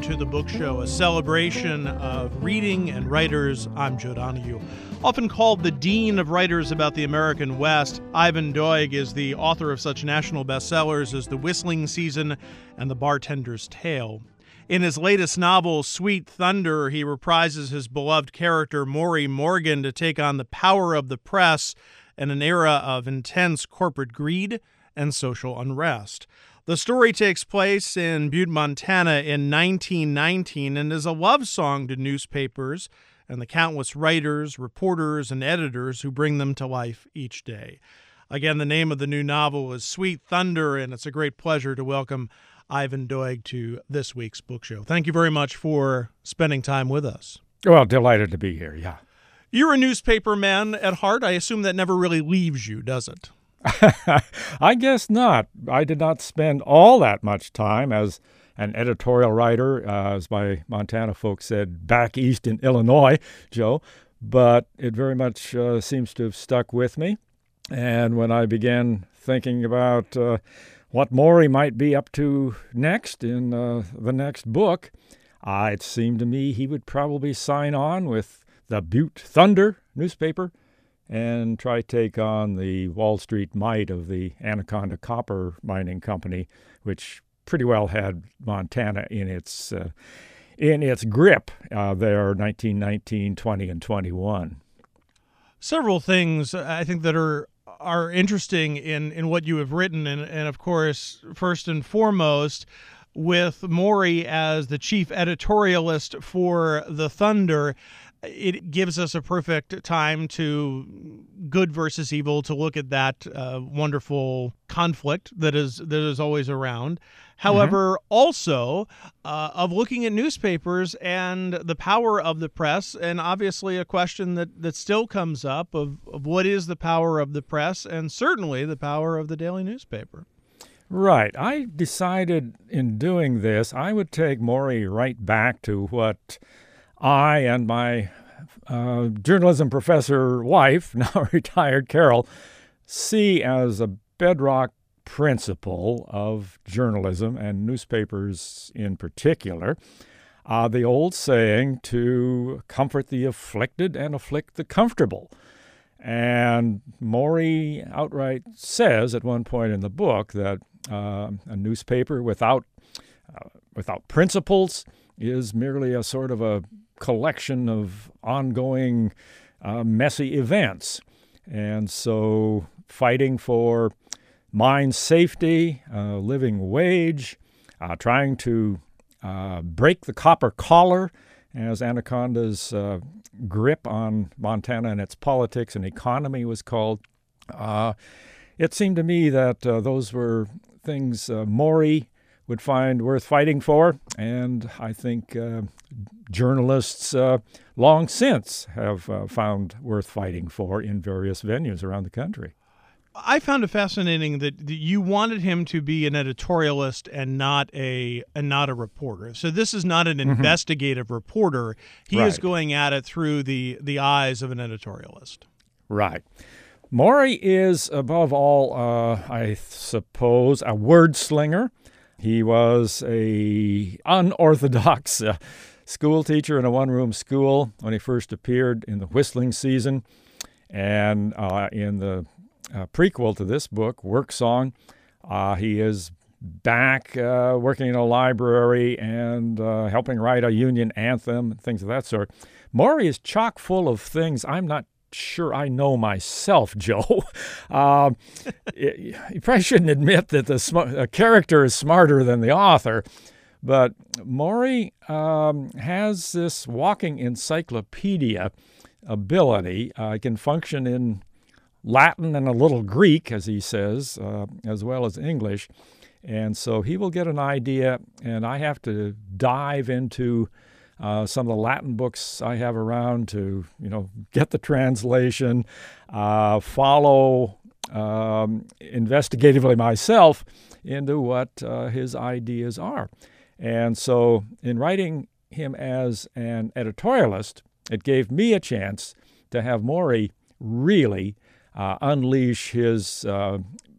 to The Book Show, a celebration of reading and writers. I'm Joe Donahue. Often called the dean of writers about the American West, Ivan Doig is the author of such national bestsellers as The Whistling Season and The Bartender's Tale. In his latest novel, Sweet Thunder, he reprises his beloved character Maury Morgan to take on the power of the press in an era of intense corporate greed and social unrest. The story takes place in Butte, Montana in 1919 and is a love song to newspapers and the countless writers, reporters, and editors who bring them to life each day. Again, the name of the new novel is Sweet Thunder, and it's a great pleasure to welcome Ivan Doig to this week's book show. Thank you very much for spending time with us. Well, delighted to be here, yeah. You're a newspaper man at heart. I assume that never really leaves you, does it? I guess not. I did not spend all that much time as an editorial writer, as my Montana folks said, back east in Illinois, Joe, but it very much seems to have stuck with me. And when I began thinking about what Maury might be up to next in the next book, it seemed to me he would probably sign on with the Butte Thunder newspaper and try to take on the Wall Street might of the Anaconda Copper Mining Company, which pretty well had Montana in its grip there, 1919, 20, and 21. Several things I think that are interesting in what you have written, and of course, first and foremost, with Maury as the chief editorialist for The Thunder, it gives us a perfect time to good versus evil, to look at that wonderful conflict that is always around. However, also of looking at newspapers and the power of the press, and obviously a question that still comes up of what is the power of the press, and certainly the power of the daily newspaper. Right. I decided in doing this, I would take Maury right back to what I and my journalism professor wife, now retired Carol, see as a bedrock principle of journalism and newspapers in particular. The old saying to comfort the afflicted and afflict the comfortable. And Maury outright says at one point in the book that a newspaper without principles is merely a sort of a collection of ongoing messy events. And so fighting for mine safety, living wage, trying to break the copper collar as Anaconda's grip on Montana and its politics and economy was called. It seemed to me that those were things Maury would find worth fighting for, and I think journalists long since have found worth fighting for in various venues around the country. I found it fascinating that you wanted him to be an editorialist and not a reporter. So this is not an investigative reporter. He is going at it through the eyes of an editorialist. Right. Maury is, above all, I suppose, a wordslinger. He was a unorthodox school teacher in a one-room school when he first appeared in The Whistling Season. And in the prequel to this book, Work Song, he is back working in a library and helping write a union anthem, things of that sort. Maury is chock full of things I'm not sure I know myself, Joe. You probably shouldn't admit that a character is smarter than the author, but Maury has this walking encyclopedia ability. He can function in Latin and a little Greek, as he says, as well as English. And so he will get an idea, and I have to dive into some of the Latin books I have around to, get the translation, follow investigatively myself into what his ideas are. And so in writing him as an editorialist, it gave me a chance to have Maury really unleash his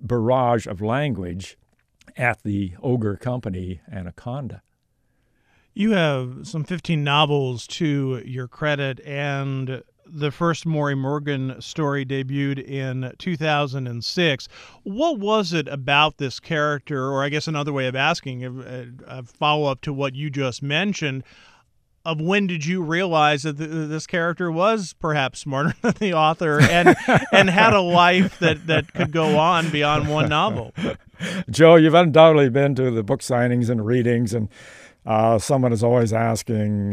barrage of language at the ogre company Anaconda. You have some 15 novels to your credit, and the first Maury Morgan story debuted in 2006. What was it about this character, or I guess another way of asking, a follow-up to what you just mentioned, of when did you realize that this character was perhaps smarter than the author and had a life that could go on beyond one novel? Joe, you've undoubtedly been to the book signings and readings, and someone is always asking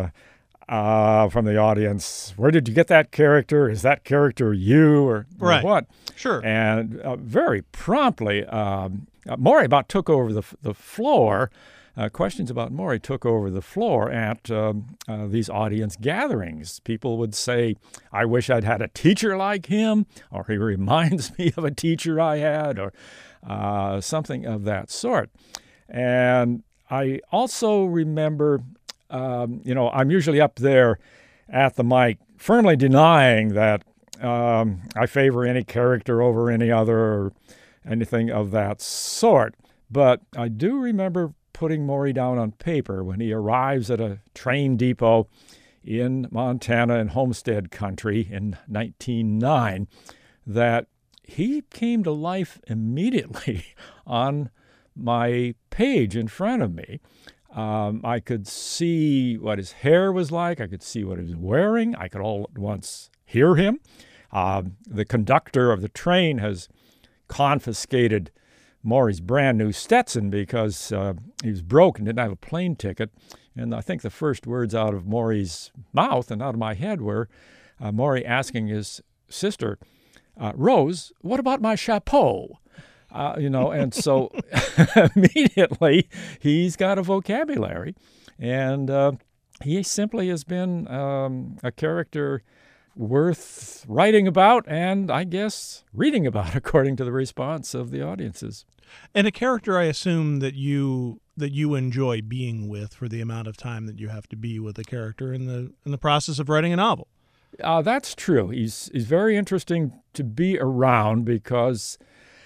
from the audience, where did you get that character? Is that character you or Right. what? Sure. And very promptly, Maury about took over the floor. Questions about Maury took over the floor at these audience gatherings. People would say, I wish I'd had a teacher like him, or he reminds me of a teacher I had, or something of that sort. And I also remember, I'm usually up there at the mic firmly denying that I favor any character over any other or anything of that sort. But I do remember putting Maury down on paper when he arrives at a train depot in Montana and Homestead Country in 1909, that he came to life immediately on my page in front of me. I could see what his hair was like. I could see what he was wearing. I could all at once hear him. The conductor of the train has confiscated Maury's brand new Stetson because he was broke and didn't have a plane ticket. And I think the first words out of Maury's mouth and out of my head were Maury asking his sister, Rose, what about my chapeau? And so immediately he's got a vocabulary. And he simply has been a character worth writing about and, I guess, reading about, according to the response of the audiences. And a character I assume that you enjoy being with for the amount of time that you have to be with a character in the process of writing a novel. That's true. He's very interesting to be around because,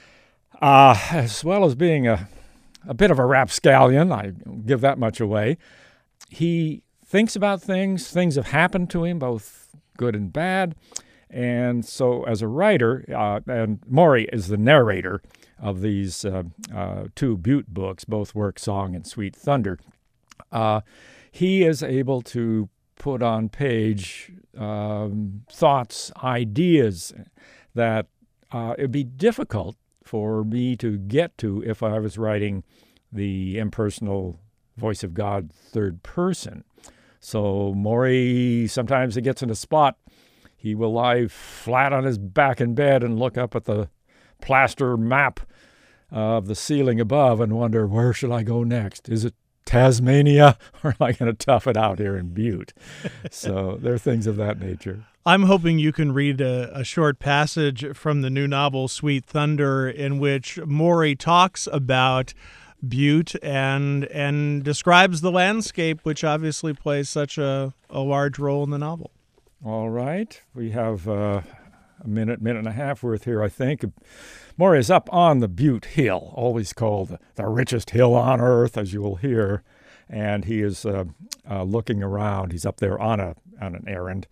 as well as being a bit of a rapscallion, I give that much away, he thinks about things. Things have happened to him, both good and bad. And so as a writer, and Maury is the narrator of these two Butte books, both Work Song and Sweet Thunder, he is able to put on page thoughts, ideas that it'd be difficult for me to get to if I was writing the impersonal voice of God third person. So Maury, sometimes he gets in a spot, he will lie flat on his back in bed and look up at the plaster map of the ceiling above and wonder, where shall I go next? Is it Tasmania, or am I going to tough it out here in Butte? So there are things of that nature. I'm hoping you can read a short passage from the new novel, Sweet Thunder, in which Maury talks about Butte and describes the landscape, which obviously plays such a large role in the novel. All right. We have a minute and a half worth here, I think. Maury is up on the Butte Hill, always called the richest hill on earth, as you will hear, and he is looking around. He's up there on an errand.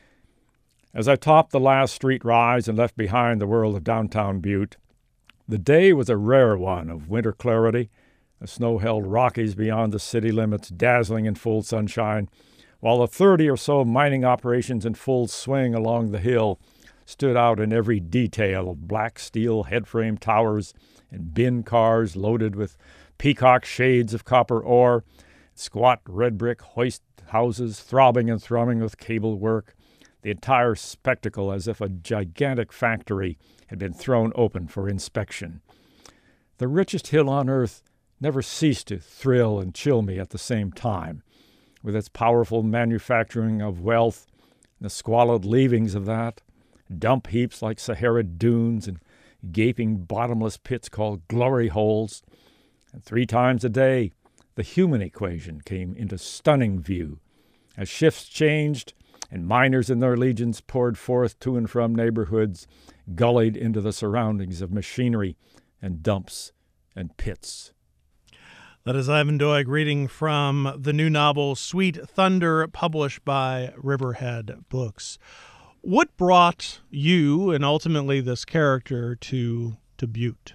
As I topped the last street rise and left behind the world of downtown Butte, the day was a rare one of winter clarity. The snow-held Rockies beyond the city limits dazzling in full sunshine, while the 30 or so mining operations in full swing along the hill stood out in every detail of black steel headframe towers and bin cars loaded with peacock shades of copper ore, squat red brick hoist houses throbbing and thrumming with cable work, the entire spectacle as if a gigantic factory had been thrown open for inspection. The richest hill on earth never ceased to thrill and chill me at the same time, with its powerful manufacturing of wealth, the squalid leavings of that, dump heaps like Sahara dunes and gaping bottomless pits called glory holes. And 3 times a day, the human equation came into stunning view. As shifts changed and miners in their legions poured forth to and from neighborhoods, gullied into the surroundings of machinery and dumps and pits. That is Ivan Doig reading from the new novel Sweet Thunder, published by Riverhead Books. What brought you and ultimately this character to Butte?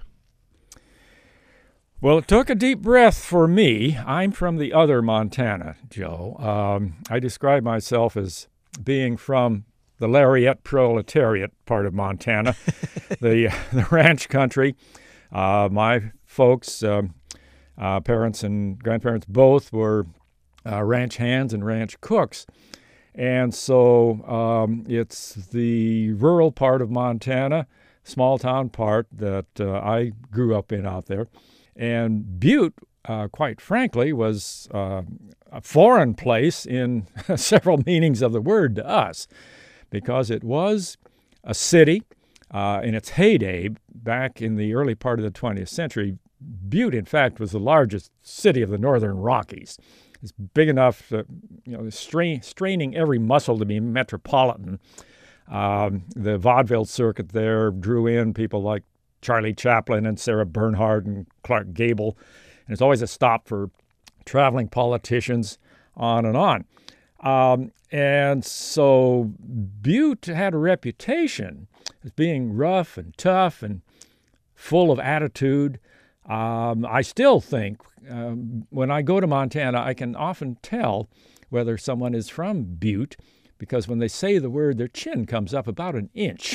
Well, it took a deep breath for me. I'm from the other Montana, Joe. I describe myself as being from the Lariat proletariat part of Montana, the ranch country. My folks, parents and grandparents both were ranch hands and ranch cooks. And so it's the rural part of Montana, small town part that I grew up in out there. And Butte, quite frankly, was a foreign place in several meanings of the word to us, because it was a city in its heyday back in the early part of the 20th century. Butte, in fact, was the largest city of the Northern Rockies. It's big enough, straining every muscle to be metropolitan. The vaudeville circuit there drew in people like Charlie Chaplin and Sarah Bernhardt and Clark Gable. And it's always a stop for traveling politicians, on and on. And so Butte had a reputation as being rough and tough and full of attitude. I still think when I go to Montana, I can often tell whether someone is from Butte, because when they say the word, their chin comes up about an inch,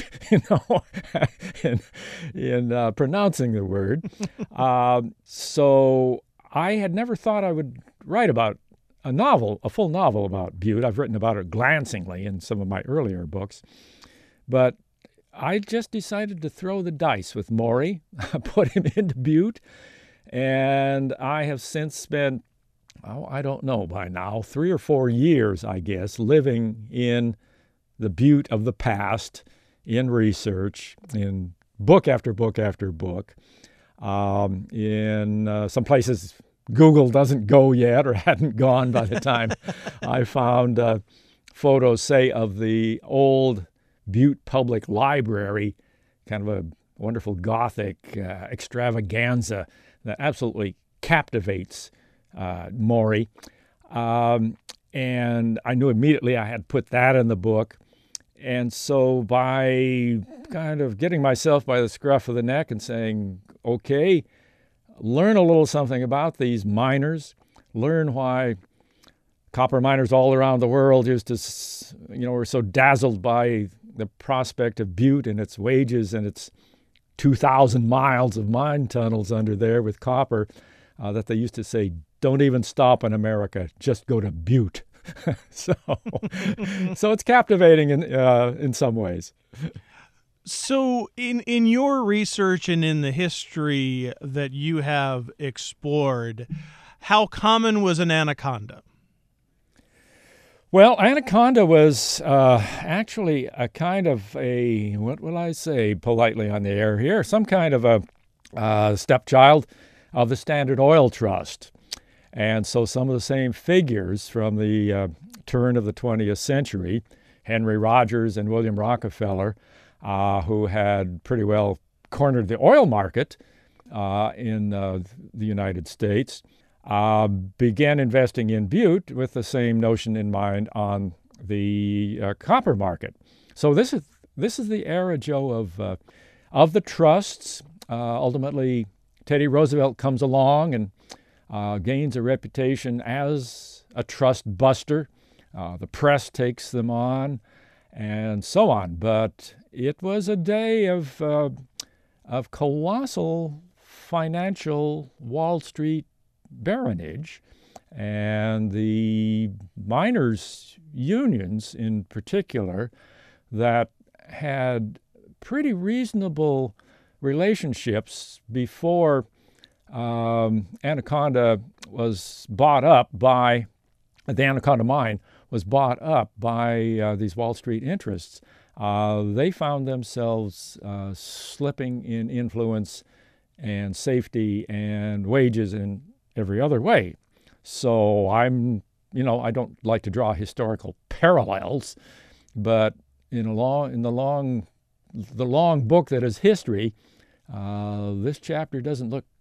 in pronouncing the word. So I had never thought I would write about a full novel about Butte. I've written about it glancingly in some of my earlier books. But I just decided to throw the dice with Maury, put him into Butte, and I have since spent, I don't know by now, 3 or 4 years, I guess, living in the Butte of the past, in research, in book after book after book, in some places Google doesn't go yet or hadn't gone by the time I found photos, say, of the old Butte Public Library, kind of a wonderful Gothic extravaganza that absolutely captivates Maury. And I knew immediately I had put that in the book. And so by kind of getting myself by the scruff of the neck and saying, okay, learn a little something about these miners, learn why copper miners all around the world used to, were so dazzled by the prospect of Butte and its wages and its 2,000 miles of mine tunnels under there with copper, that they used to say, don't even stop in America, just go to Butte. So it's captivating in some ways. So in your research and in the history that you have explored, how common was an anaconda? Well, anaconda was actually a kind of what will I say politely on the air here, some kind of a stepchild of the Standard Oil Trust. And so some of the same figures from the turn of the 20th century, Henry Rogers and William Rockefeller, who had pretty well cornered the oil market in the United States, began investing in Butte with the same notion in mind on the copper market. So this is the era, Joe, of the trusts. Ultimately, Teddy Roosevelt comes along and gains a reputation as a trust buster. The press takes them on, and so on. But it was a day of colossal financial Wall Street baronage, and the miners' unions in particular that had pretty reasonable relationships before Anaconda was bought up by the Anaconda mine was bought up by these Wall Street interests. They found themselves slipping in influence and safety and wages in every other way. So I don't like to draw historical parallels, but in the long book that is history, this chapter doesn't look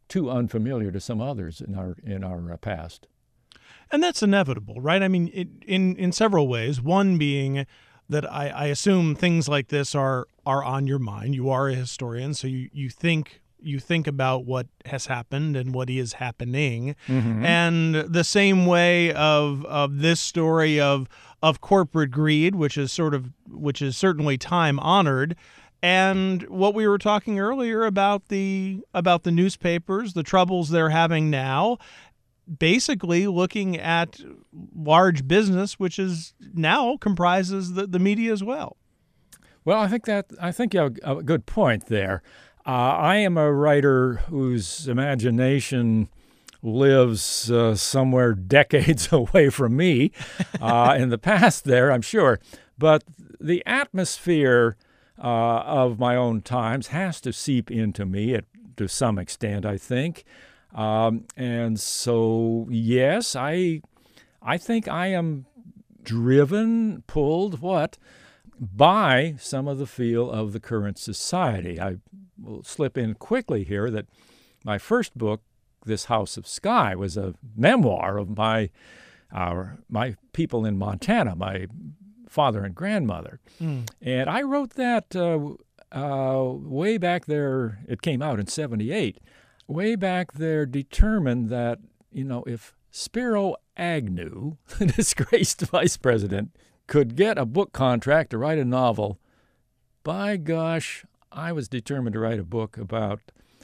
too unfamiliar to some others in our past. And that's inevitable, right? I mean, in several ways. One being that I assume things like this are on your mind. You are a historian, so you think about what has happened and what is happening. Mm-hmm. And the same way of this story of corporate greed, which is certainly time honored. And what we were talking earlier about the newspapers, the troubles they're having now, basically looking at large business, which is now comprises the media as well. Well, I think you have a good point there. I am a writer whose imagination lives somewhere decades away from me in the past there, I'm sure. But the atmosphere of my own times has to seep into me to some extent, I think. And so, yes, I think I am driven, pulled, by some of the feel of the current society. I will slip in quickly here that my first book, This House of Sky, was a memoir of my people in Montana, my father and grandmother. And I wrote that way back there. It came out in 1978. Way back there, determined that, if Spiro Agnew, the disgraced vice president, could get a book contract to write a novel, by gosh, I was determined to write a book about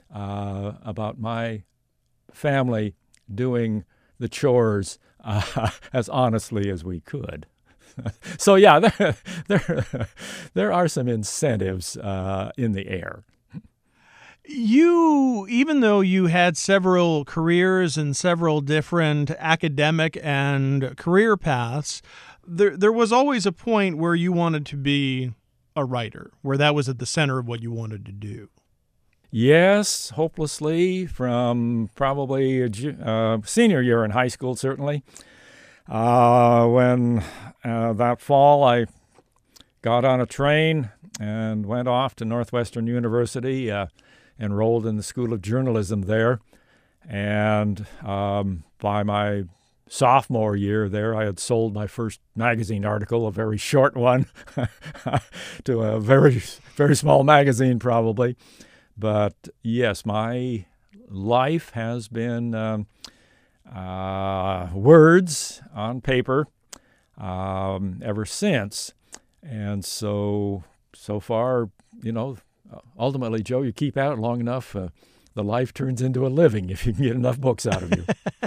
my family doing the chores as honestly as we could. So yeah, there are some incentives in the air. You, even though you had several careers and several different academic and career paths, there was always a point where you wanted to be a writer, where that was at the center of what you wanted to do. Yes, hopelessly, from probably senior year in high school, certainly. When that fall I got on a train and went off to Northwestern University, enrolled in the School of Journalism there, and by my sophomore year there, I had sold my first magazine article, a very short one, to a very, very small magazine probably. But yes, my life has been words on paper ever since. And so far, ultimately, Joe, you keep at it long enough, the life turns into a living if you can get enough books out of you.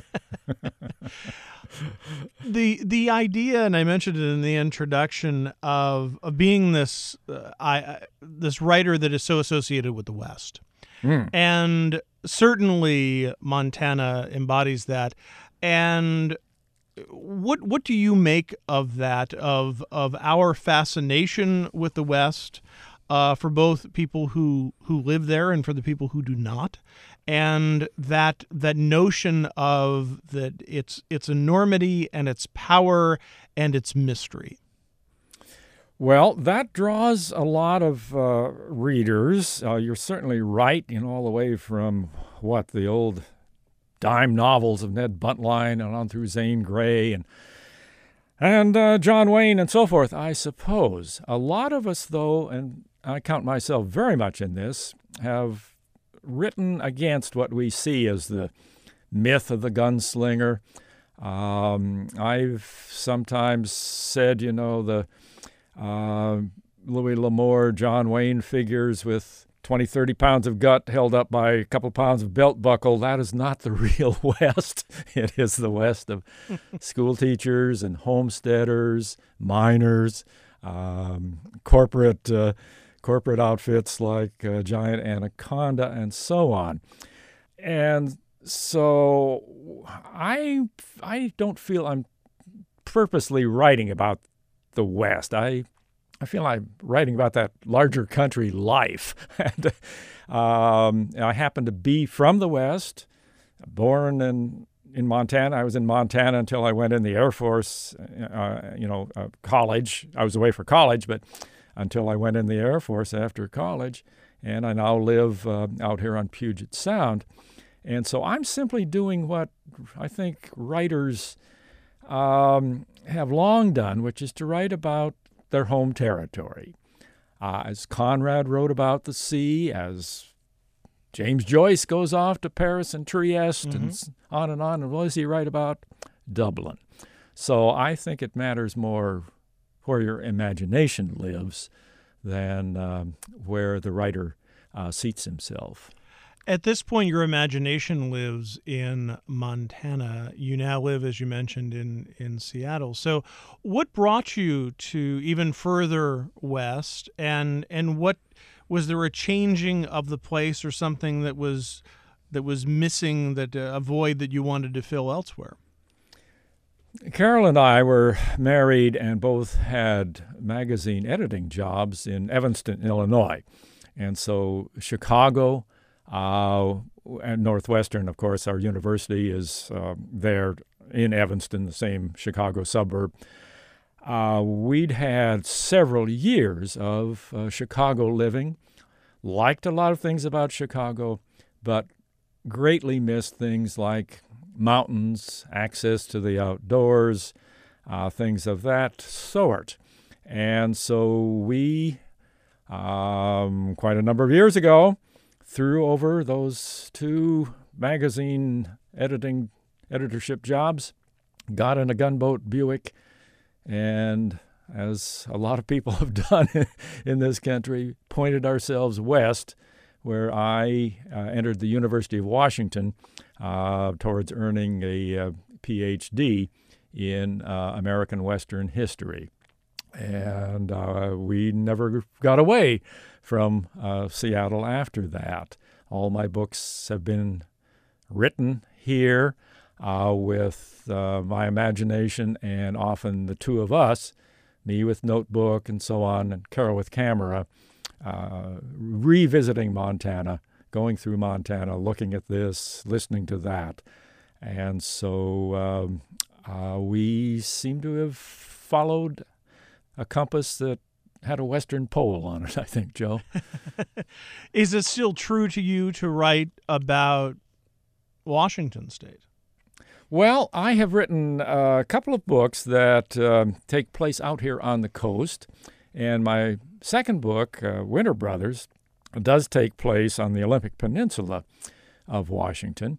The idea, and I mentioned it in the introduction, of being this writer that is so associated with the West. And certainly Montana embodies that. And what do you make of that, of our fascination with the West, for both people who live there and for the people who do not, and that notion of that its enormity and its power and its mystery? Well, that draws a lot of readers. You're certainly right, all the way from the old dime novels of Ned Buntline and on through Zane Grey and John Wayne and so forth, I suppose. A lot of us, though, and I count myself very much in this, have written against what we see as the myth of the gunslinger. I've sometimes said, the Louis L'Amour, John Wayne figures with 20, 30 pounds of gut held up by a couple pounds of belt buckle. That is not the real West. It is the West of school teachers and homesteaders, miners, corporate outfits like Giant Anaconda, and so on. And so I don't feel I'm purposely writing about the West. I feel I'm writing about that larger country life. And I happen to be from the West, born in Montana. I was in Montana until I went in the Air Force, college. I was away for college, but until I went in the Air Force after college. And I now live out here on Puget Sound. And so I'm simply doing what I think writers have long done, which is to write about their home territory. As Conrad wrote about the sea, as James Joyce goes off to Paris and Trieste, and on, and what does he write about? Dublin. So I think it matters more where your imagination lives than where the writer seats himself. At this point, your imagination lives in Montana. You now live, as you mentioned, in Seattle. So what brought you to even further west, and what was there a changing of the place or something that was missing, that a void that you wanted to fill elsewhere? Carol and I were married and both had magazine editing jobs in Evanston, Illinois. And so Chicago, and Northwestern, of course, our university is there in Evanston, the same Chicago suburb. We'd had several years of Chicago living, liked a lot of things about Chicago, but greatly missed things like mountains, access to the outdoors, things of that sort. And so we, quite a number of years ago, threw over those 2 magazine editorship jobs, got in a gunboat Buick, and as a lot of people have done in this country, pointed ourselves west, where I entered the University of Washington towards earning a PhD in American Western history. And we never got away from Seattle after that. All my books have been written here with my imagination, and often the two of us, me with notebook and so on, and Carol with camera, revisiting Montana, going through Montana, looking at this, listening to that. And so we seem to have followed a compass that had a western pole on it, I think, Joe. Is it still true to you to write about Washington State? Well, I have written a couple of books that take place out here on the coast, and my second book, Winter Brothers, does take place on the Olympic Peninsula of Washington.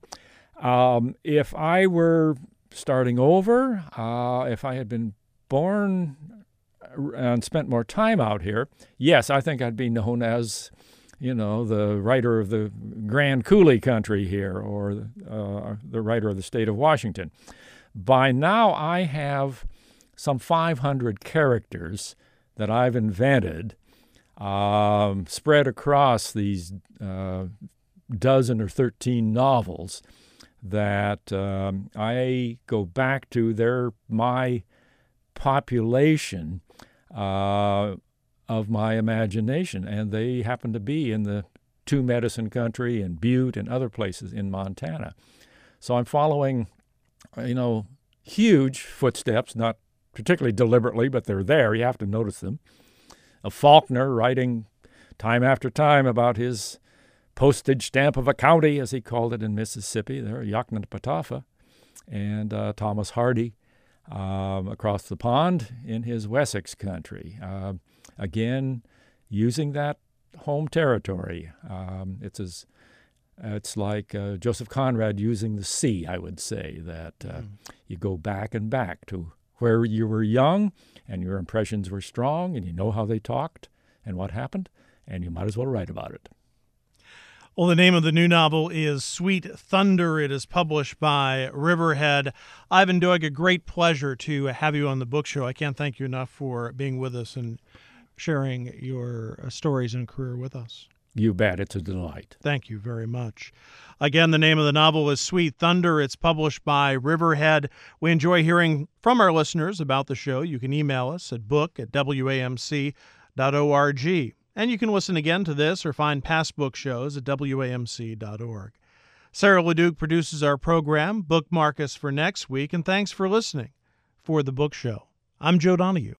If I were starting over, if I had been born and spent more time out here, yes, I think I'd be known as, the writer of the Grand Coulee Country here, or the writer of the state of Washington. By now, I have some 500 characters that I've invented, spread across these dozen or 13 novels that I go back to. They're my population of my imagination, and they happen to be in the Two Medicine Country and Butte and other places in Montana. So I'm following, huge footsteps, not particularly deliberately, but they're there. You have to notice them. Of Faulkner writing time after time about his postage stamp of a county, as he called it in Mississippi, there, Yoknapatawpha, and Thomas Hardy across the pond in his Wessex country. Again, using that home territory. It's like Joseph Conrad using the sea, I would say, that you go back and back to where you were young and your impressions were strong and you know how they talked and what happened, and you might as well write about it. Well, the name of the new novel is Sweet Thunder. It is published by Riverhead. Ivan Doig, a great pleasure to have you on the book show. I can't thank you enough for being with us and sharing your stories and career with us. You bet. It's a delight. Thank you very much. Again, the name of the novel is Sweet Thunder. It's published by Riverhead. We enjoy hearing from our listeners about the show. You can email us at book@wamc.org. And you can listen again to this or find past book shows at wamc.org. Sarah LeDuc produces our program. Bookmark us for next week, and thanks for listening. For The Book Show, I'm Joe Donahue.